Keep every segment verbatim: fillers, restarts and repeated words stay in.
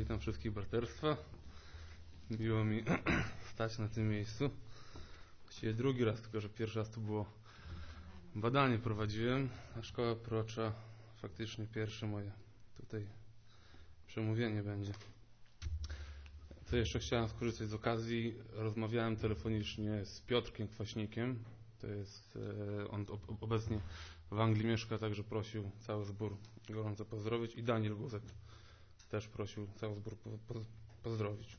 Witam wszystkich braterstwa. Miło mi stać na tym miejscu. Właściwie drugi raz, tylko że pierwszy raz to było badanie prowadziłem, a szkoła prorocza faktycznie pierwsze moje tutaj przemówienie będzie. Co jeszcze chciałem skorzystać z okazji. Rozmawiałem telefonicznie z Piotrkiem Kwaśnikiem. To jest, on obecnie w Anglii mieszka, także prosił cały zbór gorąco pozdrowić. I Daniel Guzek też prosił cały zbór po, po, pozdrowić.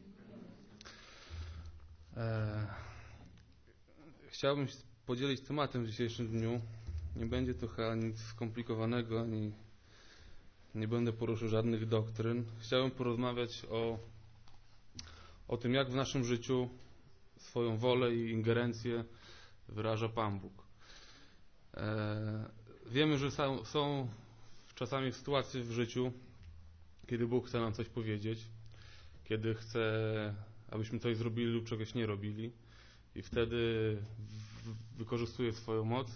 E, chciałbym się podzielić tematem w dzisiejszym dniu. Nie będzie to chyba nic skomplikowanego, ani nie będę poruszył żadnych doktryn. Chciałbym porozmawiać o, o tym, jak w naszym życiu swoją wolę i ingerencję wyraża Pan Bóg. E, wiemy, że są, są czasami sytuacje w życiu, kiedy Bóg chce nam coś powiedzieć, kiedy chce, abyśmy coś zrobili lub czegoś nie robili, i wtedy w, wykorzystuje swoją moc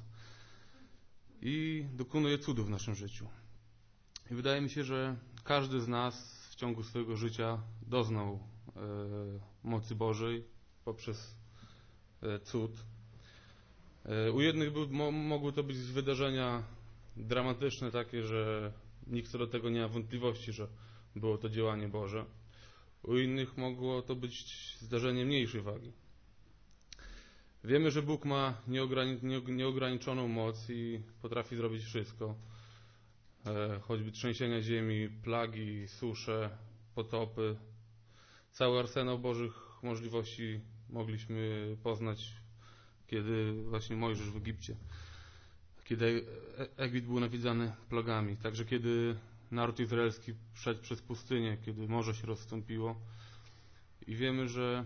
i dokonuje cudów w naszym życiu. I wydaje mi się, że każdy z nas w ciągu swojego życia doznał e, mocy Bożej poprzez e, cud. U jednych był, mo, mogły to być wydarzenia dramatyczne, takie, że nikt co do tego nie ma wątpliwości, że było to działanie Boże. U innych mogło to być zdarzenie mniejszej wagi. Wiemy, że Bóg ma nieograni, nie, nieograniczoną moc i potrafi zrobić wszystko. E, choćby trzęsienia ziemi, plagi, susze, potopy. Cały arsenał Bożych możliwości mogliśmy poznać, kiedy właśnie Mojżesz w Egipcie, kiedy Egipt był nawiedzany plagami, także kiedy naród izraelski szedł przez pustynię, kiedy morze się rozstąpiło. I wiemy, że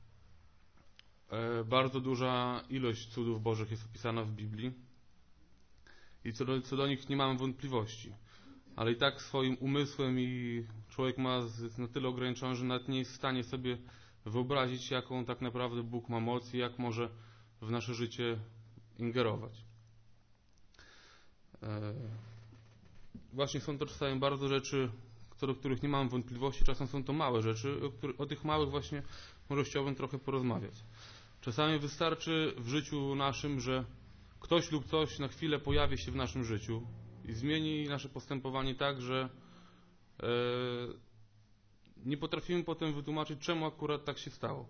bardzo duża ilość cudów Bożych jest opisana w Biblii i co do, co do nich nie mamy wątpliwości. Ale i tak swoim umysłem i człowiek ma na tyle ograniczony, że nawet nie jest w stanie sobie wyobrazić, jaką tak naprawdę Bóg ma moc i jak może w nasze życie ingerować. Właśnie są to czasami bardzo rzeczy, co do których nie mam wątpliwości, czasem są to małe rzeczy, o, których, o tych małych właśnie może chciałbym trochę porozmawiać. Czasami wystarczy w życiu naszym, że ktoś lub coś na chwilę pojawi się w naszym życiu i zmieni nasze postępowanie tak, że e, nie potrafimy potem wytłumaczyć, czemu akurat tak się stało.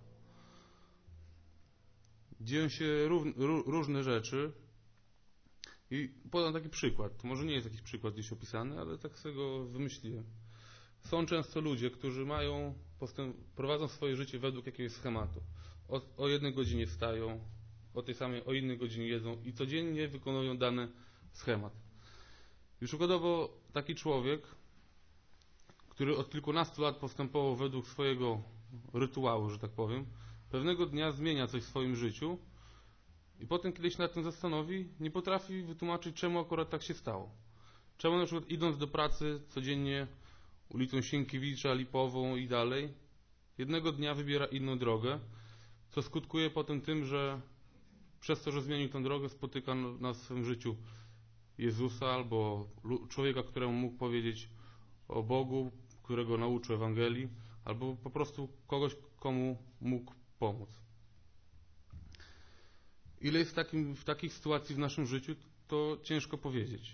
Dzieją się rów, ró, różne rzeczy i podam taki przykład. To może nie jest jakiś przykład gdzieś opisany, ale tak sobie go wymyśliłem. Są często ludzie, którzy mają postęp, prowadzą swoje życie według jakiegoś schematu. O, o jednej godzinie wstają, o tej samej, o innej godzinie jedzą i codziennie wykonują dany schemat. I przykładowo taki człowiek, który od kilkunastu lat postępował według swojego rytuału, że tak powiem, pewnego dnia zmienia coś w swoim życiu i potem, kiedy się nad tym zastanowi, nie potrafi wytłumaczyć, czemu akurat tak się stało. Czemu na przykład idąc do pracy codziennie ulicą Sienkiewicza, Lipową i dalej, jednego dnia wybiera inną drogę, co skutkuje potem tym, że przez to, że zmienił tę drogę, spotyka na swoim życiu Jezusa albo człowieka, któremu mógł powiedzieć o Bogu, którego nauczył Ewangelii, albo po prostu kogoś, komu mógł pomóc. Ile jest w, takim, w takich sytuacji w naszym życiu, to ciężko powiedzieć.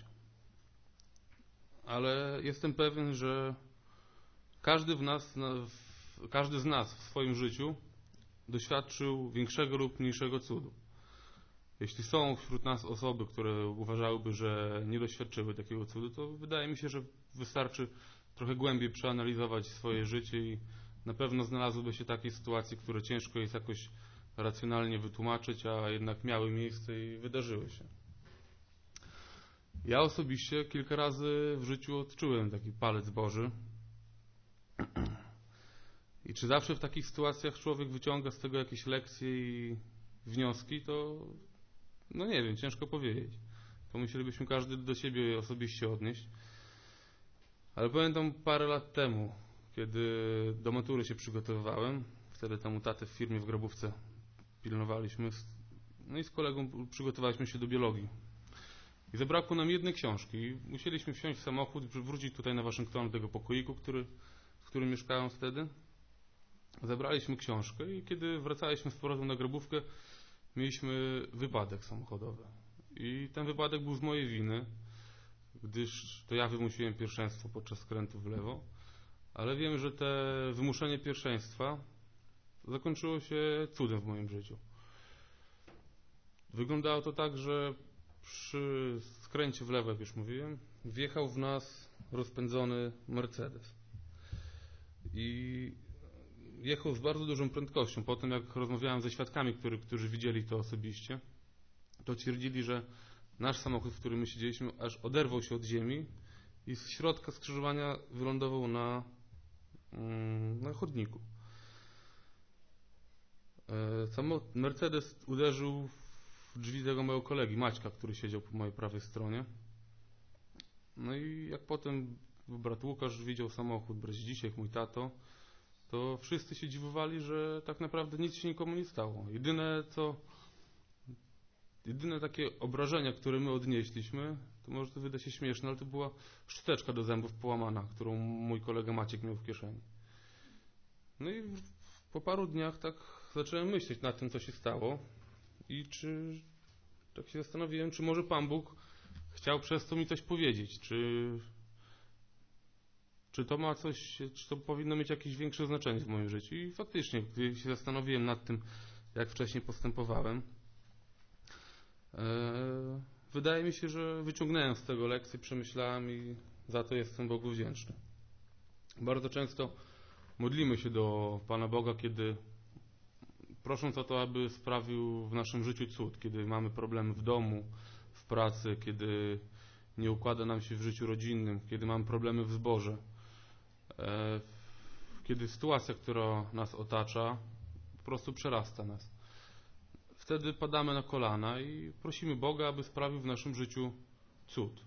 Ale jestem pewien, że każdy, w nas, każdy z nas w swoim życiu doświadczył większego lub mniejszego cudu. Jeśli są wśród nas osoby, które uważałyby, że nie doświadczyły takiego cudu, to wydaje mi się, że wystarczy trochę głębiej przeanalizować swoje życie i na pewno znalazłyby się takie sytuacje, które ciężko jest jakoś racjonalnie wytłumaczyć, a jednak miały miejsce i wydarzyły się. Ja osobiście kilka razy w życiu odczułem taki palec Boży. I czy zawsze w takich sytuacjach człowiek wyciąga z tego jakieś lekcje i wnioski, to no nie wiem, ciężko powiedzieć. To musielibyśmy każdy do siebie osobiście odnieść. Ale pamiętam parę lat temu, kiedy do matury się przygotowywałem, wtedy tam u taty w firmie w Grabówce pilnowaliśmy, no i z kolegą przygotowaliśmy się do biologii. I zabrakło nam jednej książki. Musieliśmy wsiąść w samochód, wrócić tutaj na Waszyngton do tego pokoiku, który, w w którym mieszkałem wtedy, zabraliśmy książkę i kiedy wracaliśmy z powrotem na Grabówkę, mieliśmy wypadek samochodowy. I ten wypadek był z mojej winy, gdyż to ja wymusiłem pierwszeństwo podczas skrętu w lewo, ale wiem, że te wymuszenie pierwszeństwa zakończyło się cudem w moim życiu. Wyglądało to tak, że przy skręcie w lewo, jak już mówiłem, wjechał w nas rozpędzony Mercedes. I jechał z bardzo dużą prędkością. Potem jak rozmawiałem ze świadkami, który, którzy widzieli to osobiście, to twierdzili, że nasz samochód, w którym my siedzieliśmy, aż oderwał się od ziemi i z środka skrzyżowania wylądował na, na chodniku. Samolot Mercedes uderzył w drzwi tego mojego kolegi Maćka, który siedział po mojej prawej stronie. No i jak potem brat Łukasz widział samochód, brat Zdzisiek, mój tato, to wszyscy się dziwowali, że tak naprawdę nic się nikomu nie stało. Jedyne co, jedyne takie obrażenia, które my odnieśliśmy, to może to wyda się śmieszne, ale to była szczoteczka do zębów połamana, którą mój kolega Maciek miał w kieszeni. No i po paru dniach tak zacząłem myśleć nad tym, co się stało i czy, tak się zastanowiłem, czy może Pan Bóg chciał przez to mi coś powiedzieć, czy, czy to ma coś, czy to powinno mieć jakieś większe znaczenie w moim życiu. I faktycznie, gdy się zastanowiłem nad tym, jak wcześniej postępowałem, e, wydaje mi się, że wyciągnąłem z tego lekcję, przemyślałem i za to jestem Bogu wdzięczny. Bardzo często modlimy się do Pana Boga, kiedy prosząc o to, aby sprawił w naszym życiu cud, kiedy mamy problemy w domu, w pracy, kiedy nie układa nam się w życiu rodzinnym, kiedy mamy problemy w zborze, e, kiedy sytuacja, która nas otacza, po prostu przerasta nas. Wtedy padamy na kolana i prosimy Boga, aby sprawił w naszym życiu cud.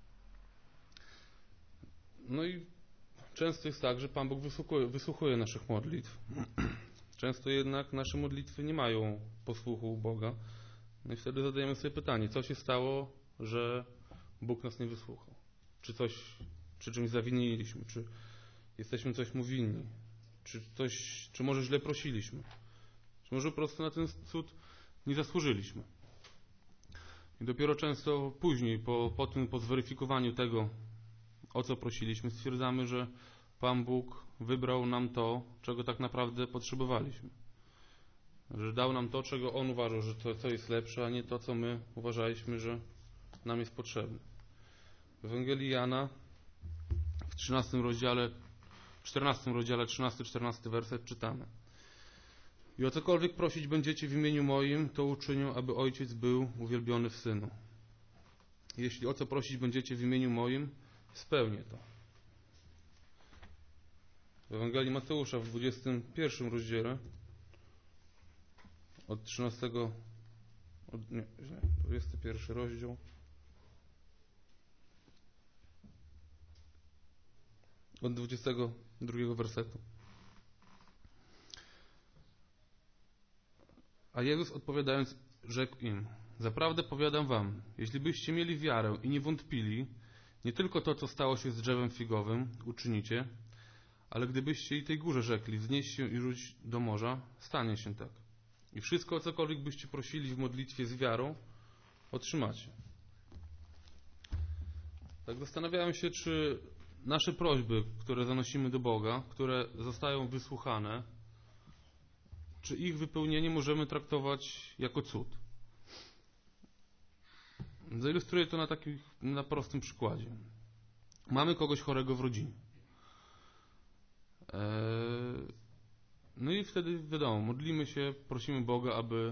No i często jest tak, że Pan Bóg wysłuchuje, wysłuchuje naszych modlitw. Często jednak nasze modlitwy nie mają posłuchu u Boga. No i wtedy zadajemy sobie pytanie, co się stało, że Bóg nas nie wysłuchał? Czy coś, czy czymś zawiniliśmy? Czy jesteśmy coś mu winni? Czy coś, czy może źle prosiliśmy? Czy może po prostu na ten cud nie zasłużyliśmy? I dopiero często później, po, po tym, po zweryfikowaniu tego, o co prosiliśmy, stwierdzamy, że Pan Bóg wybrał nam to, czego tak naprawdę potrzebowaliśmy. Że dał nam to, czego On uważał, że to, to jest lepsze, a nie to, co my uważaliśmy, że nam jest potrzebne. W Ewangelii Jana w trzynastym rozdziale, czternastym rozdziale, trzynasty czternasty werset czytamy: I o cokolwiek prosić będziecie w imieniu moim, to uczynią, aby Ojciec był uwielbiony w Synu. Jeśli o co prosić będziecie w imieniu moim, spełnię to. W Ewangelii Mateusza w dwudziestym pierwszym rozdziale od trzynastego, od, nie, nie, dwudziesty pierwszy rozdział od dwudziestego drugiego wersetu. A Jezus odpowiadając rzekł im: Zaprawdę powiadam wam, jeśli byście mieli wiarę i nie wątpili, nie tylko to, co stało się z drzewem figowym, uczynicie, ale gdybyście i tej górze rzekli, wznieś się i rzuć do morza, stanie się tak. I wszystko, o cokolwiek byście prosili w modlitwie z wiarą, otrzymacie. Tak zastanawiałem się, czy nasze prośby, które zanosimy do Boga, które zostają wysłuchane, czy ich wypełnienie możemy traktować jako cud. Zailustruję to na takim, na prostym przykładzie. Mamy kogoś chorego w rodzinie. No i wtedy wiadomo, modlimy się, prosimy Boga, aby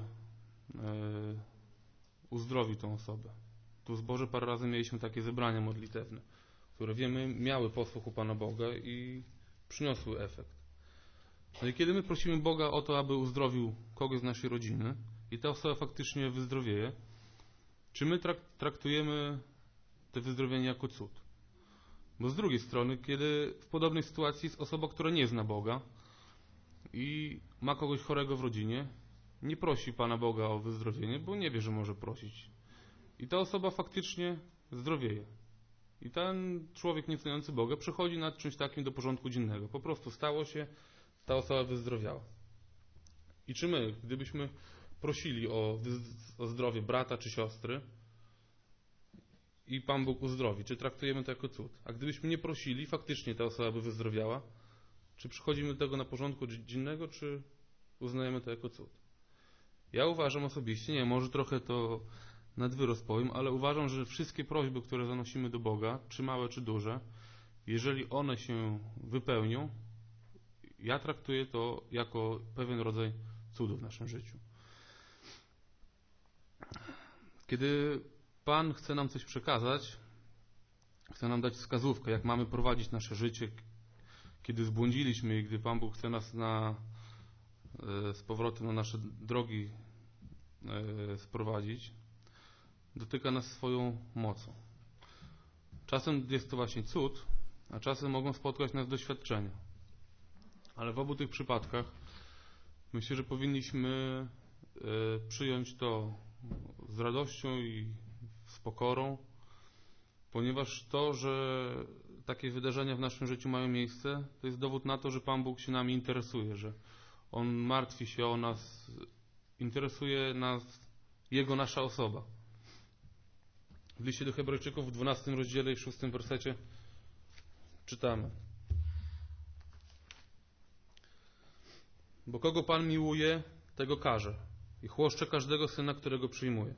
uzdrowił tą osobę. Tu w zborze parę razy mieliśmy takie zebrania modlitewne, które wiemy miały posłuch u Pana Boga i przyniosły efekt. No i kiedy my prosimy Boga o to, aby uzdrowił kogoś z naszej rodziny i ta osoba faktycznie wyzdrowieje, czy my traktujemy to wyzdrowienie jako cud? Bo z drugiej strony, kiedy w podobnej sytuacji jest osoba, która nie zna Boga i ma kogoś chorego w rodzinie, nie prosi Pana Boga o wyzdrowienie, bo nie wie, że może prosić. I ta osoba faktycznie zdrowieje. I ten człowiek nieznający Boga przychodzi nad czymś takim do porządku dziennego. Po prostu stało się, ta osoba wyzdrowiała. I czy my, gdybyśmy prosili o, o zdrowie brata czy siostry i Pan Bóg uzdrowi, czy traktujemy to jako cud? A gdybyśmy nie prosili, faktycznie ta osoba by wyzdrowiała, czy przychodzimy do tego na porządku dziennego, czy uznajemy to jako cud? Ja uważam osobiście, nie, może trochę to nad wyrost powiem, ale uważam, że wszystkie prośby, które zanosimy do Boga, czy małe, czy duże, jeżeli one się wypełnią, ja traktuję to jako pewien rodzaj cudu w naszym życiu. Kiedy Pan chce nam coś przekazać, chce nam dać wskazówkę, jak mamy prowadzić nasze życie, kiedy zbłądziliśmy i gdy Pan Bóg chce nas na, z powrotem na nasze drogi sprowadzić, dotyka nas swoją mocą. Czasem jest to właśnie cud, a czasem mogą spotkać nas doświadczenia. Ale w obu tych przypadkach myślę, że powinniśmy przyjąć to z radością i z pokorą, ponieważ to, że takie wydarzenia w naszym życiu mają miejsce, to jest dowód na to, że Pan Bóg się nami interesuje, że On martwi się o nas, interesuje nas Jego nasza osoba. W liście do Hebrajczyków w dwunastym rozdziale i szóstym wersecie czytamy: Bo kogo Pan miłuje, tego karze i chłoszcze każdego syna, którego przyjmuje.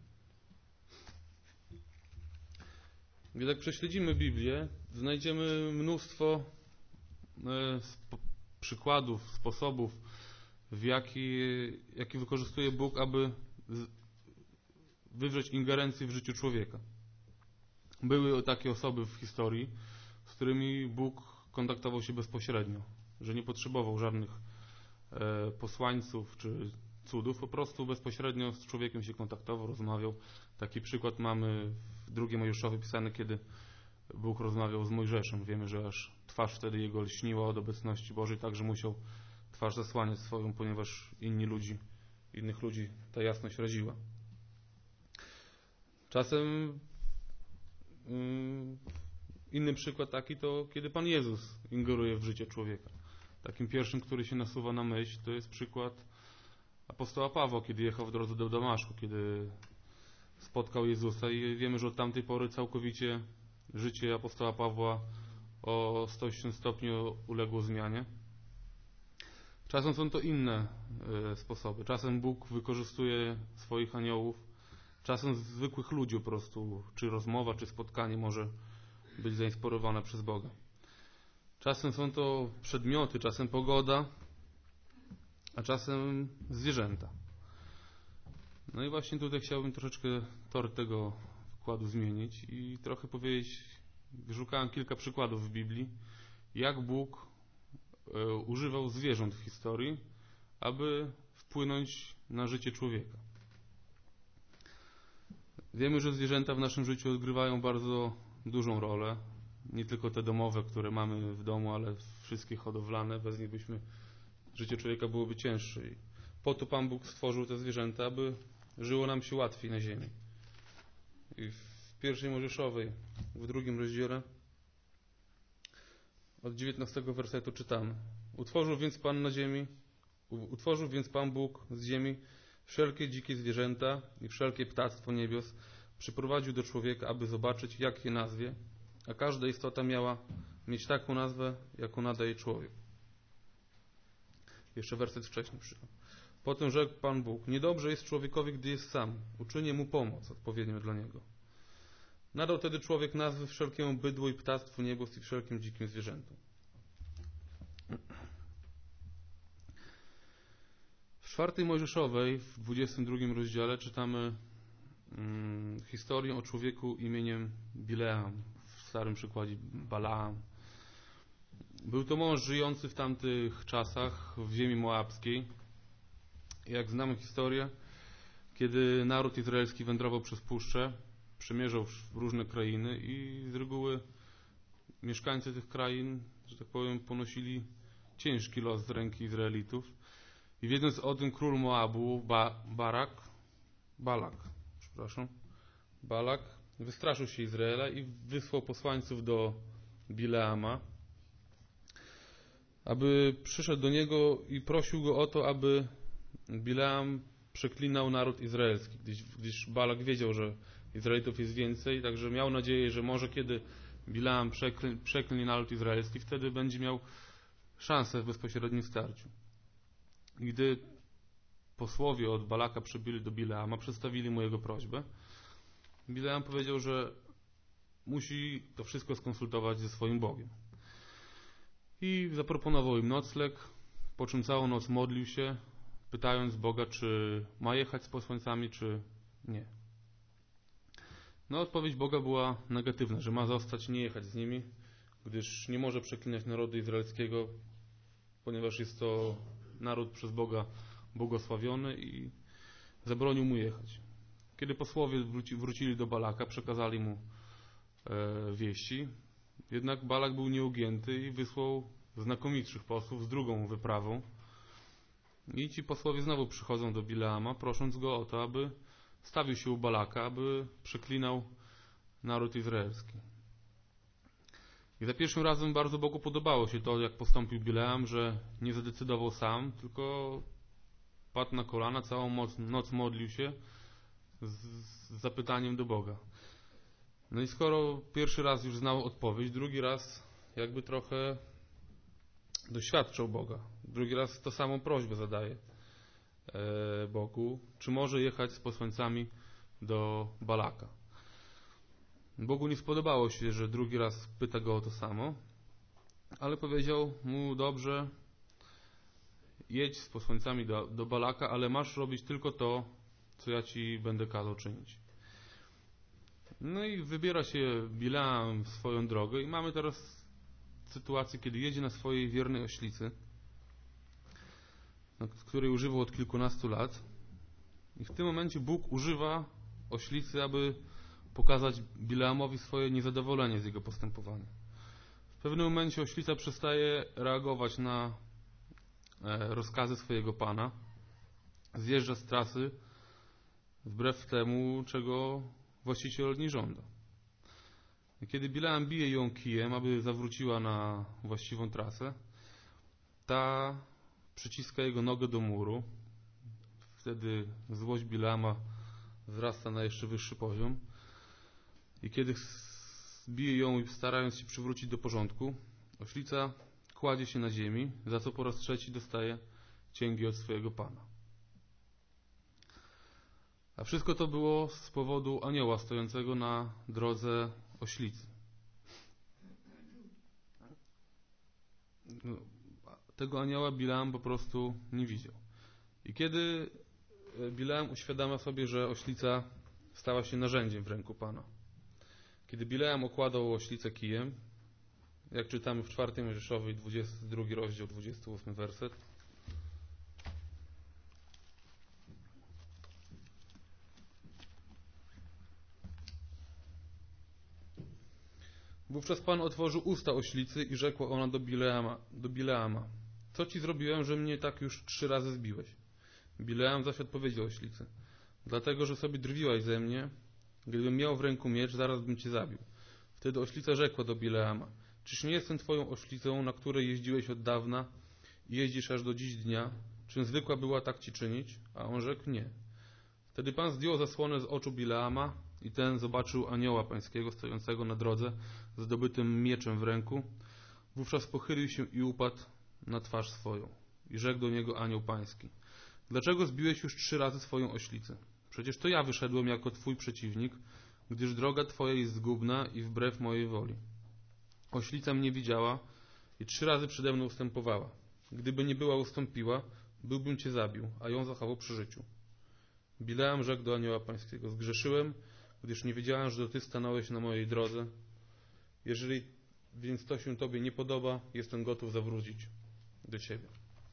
Gdy tak prześledzimy Biblię, znajdziemy mnóstwo sp- przykładów, sposobów, w jaki, jaki wykorzystuje Bóg, aby z- wywrzeć ingerencję w życiu człowieka. Były takie osoby w historii, z którymi Bóg kontaktował się bezpośrednio, że nie potrzebował żadnych e, posłańców czy cudów, po prostu bezpośrednio z człowiekiem się kontaktował, rozmawiał. Taki przykład mamy w drugim Mojżeszowie pisany, kiedy Bóg rozmawiał z Mojżeszem. Wiemy, że aż twarz wtedy jego lśniła od obecności Bożej, także musiał twarz zasłaniać swoją, ponieważ inni ludzi, innych ludzi ta jasność raziła. Czasem inny przykład taki to, kiedy Pan Jezus ingeruje w życie człowieka. Takim pierwszym, który się nasuwa na myśl, to jest przykład apostoła Pawła, kiedy jechał w drodze do Damaszku, kiedy spotkał Jezusa i wiemy, że od tamtej pory całkowicie życie apostoła Pawła o sto osiemdziesiąt stopni uległo zmianie. Czasem są to inne sposoby. Czasem Bóg wykorzystuje swoich aniołów, czasem zwykłych ludzi po prostu, czy rozmowa, czy spotkanie może być zainspirowane przez Boga. Czasem są to przedmioty, czasem pogoda, a czasem zwierzęta. No i właśnie tutaj chciałbym troszeczkę tor tego wykładu zmienić i trochę powiedzieć, wyszukałem kilka przykładów w Biblii, jak Bóg e, używał zwierząt w historii, aby wpłynąć na życie człowieka. Wiemy, że zwierzęta w naszym życiu odgrywają bardzo dużą rolę. Nie tylko te domowe, które mamy w domu, ale wszystkie hodowlane. Bez nich byśmy, życie człowieka byłoby cięższe. I po to Pan Bóg stworzył te zwierzęta, aby żyło nam się łatwiej na ziemi. I w pierwszej Mojżeszowej, w drugim rozdziale, od dziewiętnastego wersetu czytamy: Utworzył więc Pan na ziemi, utworzył więc Pan Bóg z ziemi wszelkie dzikie zwierzęta i wszelkie ptactwo niebios, przyprowadził do człowieka, aby zobaczyć, jak je nazwie, a każda istota miała mieć taką nazwę, jaką nadaje człowiek. Jeszcze werset wcześniej przyszedł. Potem rzekł Pan Bóg: niedobrze jest człowiekowi, gdy jest sam. Uczynię mu pomoc odpowiednią dla niego. Nadał wtedy człowiek nazwy wszelkiemu bydłu i ptactwu niebios i wszelkim dzikim zwierzętom. W czwartej Mojżeszowej, w dwudziestym drugim rozdziale, czytamy hmm, historię o człowieku imieniem Bileam, w starym przykładzie Balaam. Był to mąż żyjący w tamtych czasach w ziemi moabskiej. Jak znamy historię, kiedy naród izraelski wędrował przez puszczę, przemierzał w różne krainy i z reguły mieszkańcy tych krain, że tak powiem, ponosili ciężki los z ręki Izraelitów. I wiedząc o tym, król Moabu, ba, Barak, Balak, przepraszam, Balak, wystraszył się Izraela i wysłał posłańców do Bileama, aby przyszedł do niego i prosił go o to, aby Bileam przeklinał naród izraelski, gdyż, gdyż Balak wiedział, że Izraelitów jest więcej, także miał nadzieję, że może kiedy Bileam przekli, przeklinie naród izraelski, wtedy będzie miał szansę w bezpośrednim starciu. I gdy posłowie od Balaka przybyli do Bileama, przedstawili mu jego prośbę, Bileam powiedział, że musi to wszystko skonsultować ze swoim Bogiem. I zaproponował im nocleg, po czym całą noc modlił się, pytając Boga, czy ma jechać z posłańcami, czy nie. No, odpowiedź Boga była negatywna, że ma zostać, nie jechać z nimi, gdyż nie może przeklinać narodu izraelskiego, ponieważ jest to naród przez Boga błogosławiony i zabronił mu jechać. Kiedy posłowie wróci, wrócili do Balaka, przekazali mu e, wieści, jednak Balak był nieugięty i wysłał znakomitszych posłów z drugą wyprawą. I ci posłowie znowu przychodzą do Bileama, prosząc go o to, aby stawił się u Balaka, aby przeklinał naród izraelski. I za pierwszym razem bardzo Bogu podobało się to, jak postąpił Bileam, że nie zadecydował sam, tylko padł na kolana, całą noc, noc modlił się z, z zapytaniem do Boga. No i skoro pierwszy raz już znał odpowiedź, drugi raz jakby trochę doświadczał Boga. Drugi raz to samą prośbę zadaje e, Bogu, czy może jechać z posłańcami do Balaka. Bogu nie spodobało się, że drugi raz pyta go o to samo, ale powiedział mu: dobrze, jedź z posłańcami do, do Balaka, ale masz robić tylko to, co ja ci będę kazał czynić. No i wybiera się Bileam w swoją drogę i mamy teraz sytuację, kiedy jedzie na swojej wiernej oślicy, której używał od kilkunastu lat, i w tym momencie Bóg używa oślicy, aby pokazać Bileamowi swoje niezadowolenie z jego postępowania. W pewnym momencie oślica przestaje reagować na rozkazy swojego pana, zjeżdża z trasy wbrew temu, czego właściciel od niej żąda. Kiedy Bileam bije ją kijem, aby zawróciła na właściwą trasę, ta przyciska jego nogę do muru. Wtedy złość Bileama wzrasta na jeszcze wyższy poziom. I kiedy bije ją, starając się przywrócić do porządku, oślica kładzie się na ziemi, za co po raz trzeci dostaje cięgi od swojego pana. A wszystko to było z powodu anioła stojącego na drodze oślicy. Tego anioła Bileam po prostu nie widział. I kiedy Bileam uświadamia sobie, że oślica stała się narzędziem w ręku pana, kiedy Bileam okładał oślicę kijem, jak czytamy w czwartej Mojżeszowej, dwudziesty drugi rozdział, dwudziesty ósmy werset, wówczas Pan otworzył usta oślicy i rzekła ona do Bileama, do Bileama: co ci zrobiłem, że mnie tak już trzy razy zbiłeś? Bileam zaś odpowiedział oślicy: dlatego, że sobie drwiłaś ze mnie. Gdybym miał w ręku miecz, zaraz bym cię zabił. Wtedy oślica rzekła do Bileama: czyż nie jestem twoją oślicą, na której jeździłeś od dawna i jeździsz aż do dziś dnia? Czym zwykła była tak ci czynić? A on rzekł: nie. Wtedy Pan zdjął zasłonę z oczu Bileama i ten zobaczył anioła pańskiego stojącego na drodze z zdobytym mieczem w ręku. Wówczas pochylił się i upadł na twarz swoją. I rzekł do niego anioł pański: dlaczego zbiłeś już trzy razy swoją oślicę? Przecież to ja wyszedłem jako twój przeciwnik, gdyż droga twoja jest zgubna i wbrew mojej woli. Oślica mnie widziała i trzy razy przede mną ustępowała. Gdyby nie była ustąpiła, byłbym cię zabił, a ją zachował przy życiu. Bileam rzekł do anioła pańskiego: zgrzeszyłem, gdyż nie wiedziałem, że to ty stanąłeś na mojej drodze. Jeżeli więc to się tobie nie podoba, jestem gotów zawrócić do ciebie.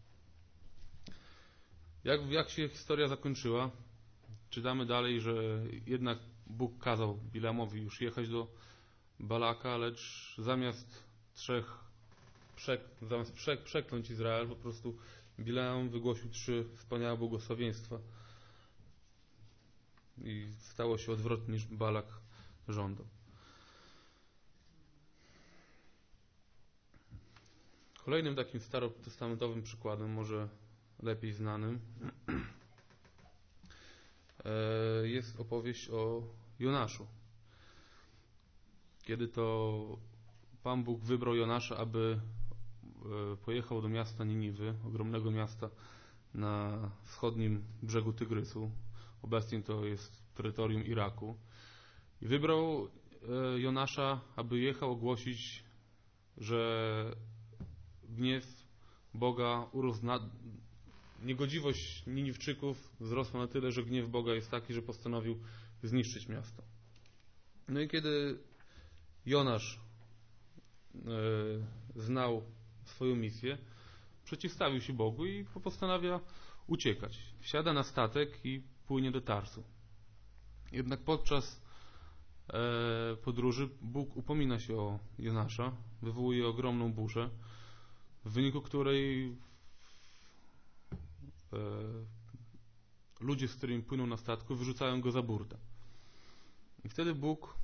Jak, jak się historia zakończyła? Czytamy dalej, że jednak Bóg kazał Bileamowi już jechać do Balaka, lecz zamiast trzech przek, zamiast przek, przekląć Izrael, po prostu Bileam wygłosił trzy wspaniałe błogosławieństwa. I stało się odwrotnie, niż Balak żądał. Kolejnym takim starotestamentowym przykładem, może lepiej znanym, jest opowieść o Jonaszu. Kiedy to Pan Bóg wybrał Jonasza, aby pojechał do miasta Niniwy, ogromnego miasta na wschodnim brzegu Tygrysu. Obecnie to jest terytorium Iraku. I wybrał Jonasza, aby jechał ogłosić, że gniew Boga urósł na... Niegodziwość Niniwczyków wzrosła na tyle, że gniew Boga jest taki, że postanowił zniszczyć miasto. No i kiedy Jonasz e, znał swoją misję, przeciwstawił się Bogu i postanawia uciekać. Wsiada na statek i płynie do Tarsu. Jednak podczas e, podróży Bóg upomina się o Jonasza, wywołuje ogromną burzę, w wyniku której e, ludzie, z którymi płyną na statku, wyrzucają go za burtę. I wtedy Bóg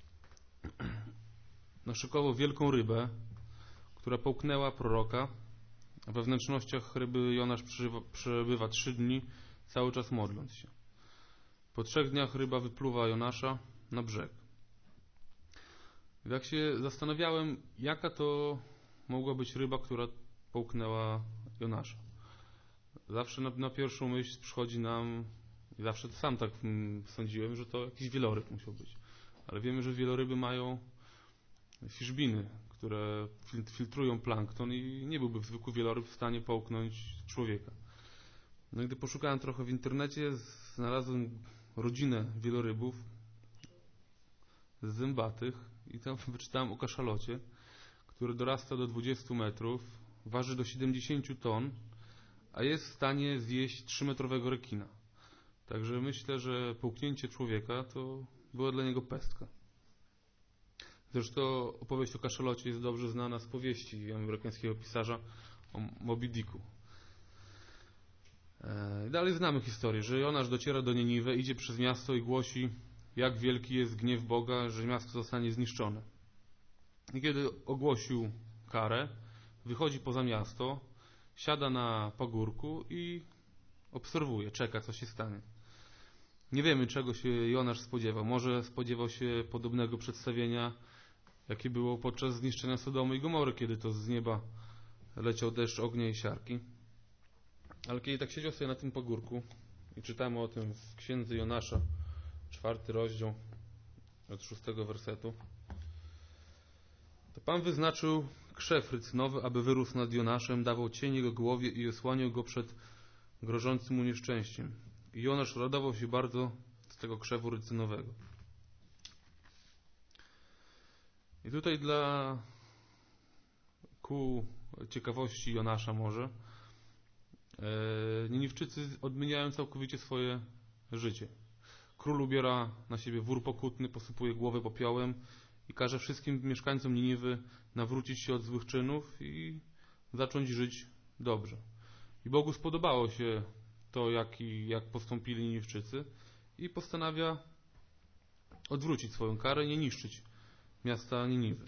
naszykował wielką rybę, która połknęła proroka, a we wnętrznościach ryby Jonasz przebywa trzy dni, cały czas modląc się. Po trzech dniach ryba wypluwa Jonasza na brzeg. Jak się zastanawiałem, jaka to mogła być ryba, która połknęła Jonasza. Zawsze na, na pierwszą myśl przychodzi nam, i zawsze to sam tak sądziłem, że to jakiś wieloryb musiał być. Ale wiemy, że wieloryby mają fiszbiny, które filtrują plankton i nie byłby zwykły wieloryb w stanie połknąć człowieka. No i gdy poszukałem trochę w internecie, znalazłem rodzinę wielorybów zębatych i tam wyczytałem o kaszalocie, który dorasta do dwudziestu metrów, waży do siedemdziesięciu ton, a jest w stanie zjeść trzymetrowego rekina. Także myślę, że połknięcie człowieka to była dla niego pestka. Zresztą opowieść o kaszalocie jest dobrze znana z powieści amerykańskiego pisarza o Moby Dicku. Dalej znamy historię, że Jonasz dociera do Niniwy, idzie przez miasto i głosi, jak wielki jest gniew Boga, że miasto zostanie zniszczone. I kiedy ogłosił karę, wychodzi poza miasto, siada na pagórku i obserwuje, czeka, co się stanie. Nie wiemy, czego się Jonasz spodziewał. Może spodziewał się podobnego przedstawienia, jakie było podczas zniszczenia Sodomy i Gomory, kiedy to z nieba leciał deszcz ognia i siarki. Ale kiedy tak siedział sobie na tym pagórku i czytamy o tym w księdze Jonasza, czwarty rozdział od szóstego wersetu, to Pan wyznaczył krzew rycynowy, aby wyrósł nad Jonaszem, dawał cień jego głowie i osłaniał go przed grożącym mu nieszczęściem. I Jonasz radował się bardzo z tego krzewu rycynowego. I tutaj dla ku ciekawości Jonasza może Niniwczycy odmieniają całkowicie swoje życie. Król ubiera na siebie wór pokutny, posypuje głowę popiołem i każe wszystkim mieszkańcom Niniwy nawrócić się od złych czynów i zacząć żyć dobrze. I Bogu spodobało się to, jak, i, jak postąpili Niniwczycy i postanawia odwrócić swoją karę, nie niszczyć miasta Niniwy.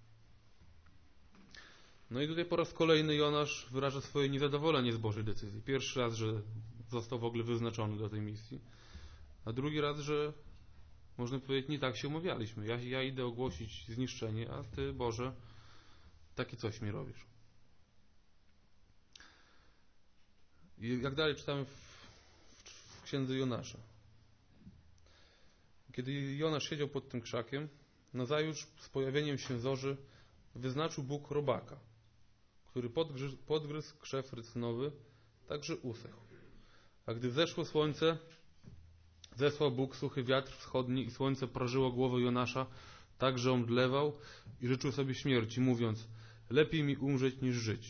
No i tutaj po raz kolejny Jonasz wyraża swoje niezadowolenie z Bożej decyzji. Pierwszy raz, że został w ogóle wyznaczony do tej misji, a drugi raz, że można powiedzieć, nie tak się umawialiśmy. Ja, ja idę ogłosić zniszczenie, a Ty, Boże, takie coś mi robisz. I jak dalej czytamy w, w, w księdze Jonasza. Kiedy Jonasz siedział pod tym krzakiem, nazajutrz z pojawieniem się zorzy wyznaczył Bóg robaka, który podgryzł, podgryzł krzew rycynowy, także usechł. A gdy wzeszło słońce, zesłał Bóg suchy wiatr wschodni i słońce prażyło głowę Jonasza, tak że omdlewał i życzył sobie śmierci, mówiąc, lepiej mi umrzeć niż żyć.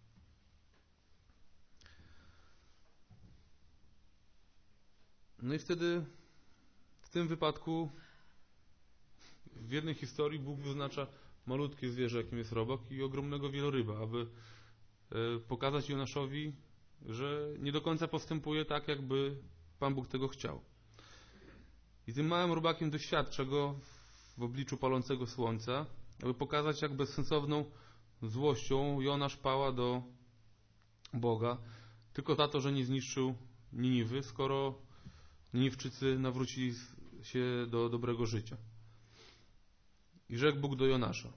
No i wtedy w tym wypadku w jednej historii Bóg wyznacza malutkie zwierzę, jakim jest robak, i ogromnego wieloryba, aby pokazać Jonaszowi, że nie do końca postępuje tak, jakby Pan Bóg tego chciał. I tym małym robakiem doświadcza go w obliczu palącego słońca, aby pokazać, jak bezsensowną złością Jonasz pała do Boga, tylko za to, że nie zniszczył Niniwy, skoro Niniwczycy nawrócili się do dobrego życia. I rzekł Bóg do Jonasza: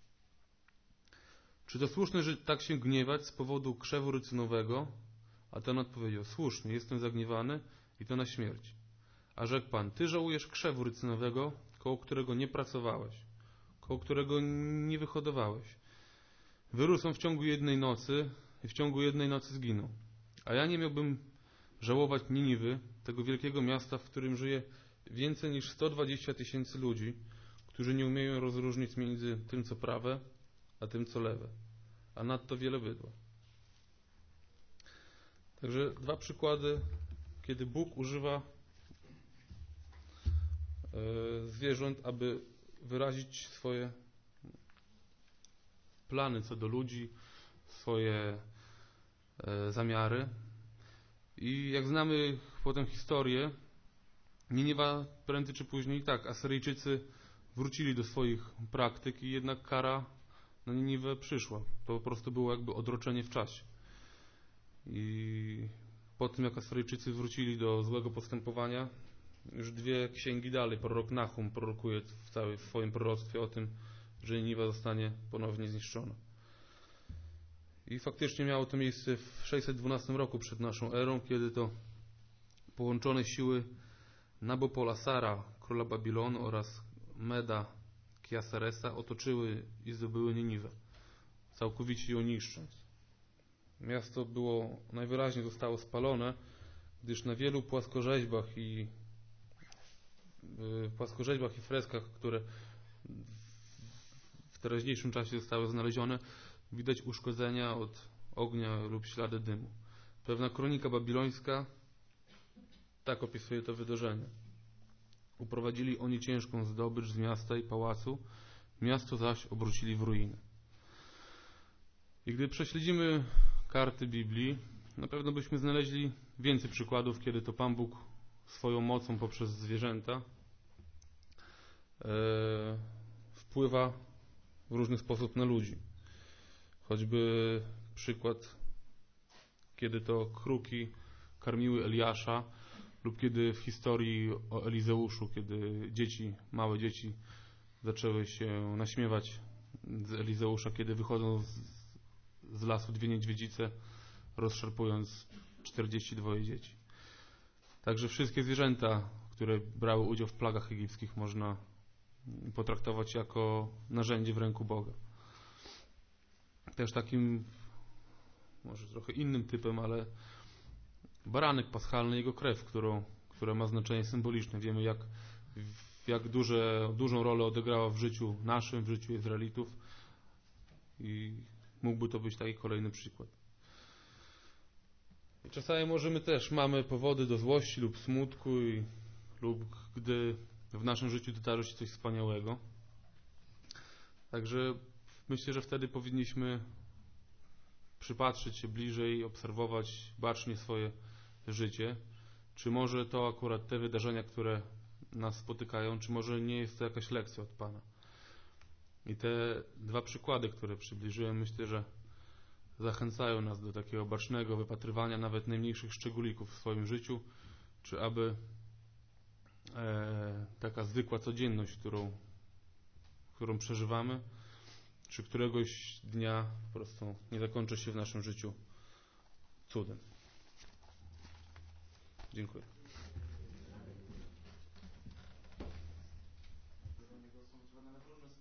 czy to słuszne, że tak się gniewać z powodu krzewu rycynowego? A ten odpowiedział: słusznie, jestem zagniewany i to na śmierć. A rzekł Pan: ty żałujesz krzewu rycynowego, koło którego nie pracowałeś, koło którego nie wyhodowałeś. Wyrósł on w ciągu jednej nocy i w ciągu jednej nocy zginął. A ja nie miałbym żałować Niniwy, tego wielkiego miasta, w którym żyje więcej niż sto dwadzieścia tysięcy ludzi, którzy nie umieją rozróżnić między tym, co prawe, a tym, co lewe, a nadto wiele bydła. Także dwa przykłady, kiedy Bóg używa zwierząt, aby wyrazić swoje plany co do ludzi, swoje zamiary. I jak znamy potem historię, Niniwa prędzej czy później, tak, Asyryjczycy wrócili do swoich praktyk i jednak kara na Niniwę przyszła. To po prostu było jakby odroczenie w czasie. I po tym, jak Asyryjczycy wrócili do złego postępowania, już dwie księgi dalej prorok Nahum prorokuje w całym swoim proroctwie o tym, że Niniwa zostanie ponownie zniszczona. I faktycznie miało to miejsce w sześćset dwunastym roku przed naszą erą, kiedy to połączone siły Nabopolasara, króla Babilonu, oraz Meda Kiasaresa otoczyły i zdobyły Niniwę, całkowicie ją niszcząc. Miasto było, najwyraźniej zostało spalone, gdyż na wielu płaskorzeźbach i płaskorzeźbach i freskach, które w teraźniejszym czasie zostały znalezione, widać uszkodzenia od ognia lub ślady dymu. Pewna kronika babilońska tak opisuje to wydarzenie. Uprowadzili oni ciężką zdobycz z miasta i pałacu, miasto zaś obrócili w ruiny. I gdy prześledzimy karty Biblii, na pewno byśmy znaleźli więcej przykładów, kiedy to Pan Bóg swoją mocą poprzez zwierzęta e, wpływa w różny sposób na ludzi. Choćby przykład, kiedy to kruki karmiły Eliasza, lub kiedy w historii o Elizeuszu, kiedy dzieci, małe dzieci zaczęły się naśmiewać z Elizeusza, kiedy wychodzą z, z lasu dwie niedźwiedzice, rozszarpując czterdzieści dwa dzieci. Także wszystkie zwierzęta, które brały udział w plagach egipskich, można potraktować jako narzędzie w ręku Boga. Też takim, może trochę innym typem, ale baranek paschalny, jego krew, którą, która ma znaczenie symboliczne. Wiemy, jak, jak duże, dużą rolę odegrała w życiu naszym, w życiu Izraelitów, i mógłby to być taki kolejny przykład. I czasami możemy też, mamy powody do złości lub smutku, i, lub gdy w naszym życiu wydarzy się coś wspaniałego. Także myślę, że wtedy powinniśmy przypatrzyć się bliżej, obserwować bacznie swoje życie. Czy może to akurat te wydarzenia, które nas spotykają, czy może nie jest to jakaś lekcja od Pana. I te dwa przykłady, które przybliżyłem, myślę, że zachęcają nas do takiego bacznego wypatrywania nawet najmniejszych szczególików w swoim życiu, czy aby e, taka zwykła codzienność, którą, którą przeżywamy, czy któregoś dnia po prostu nie zakończy się w naszym życiu cudem. Dziękuję.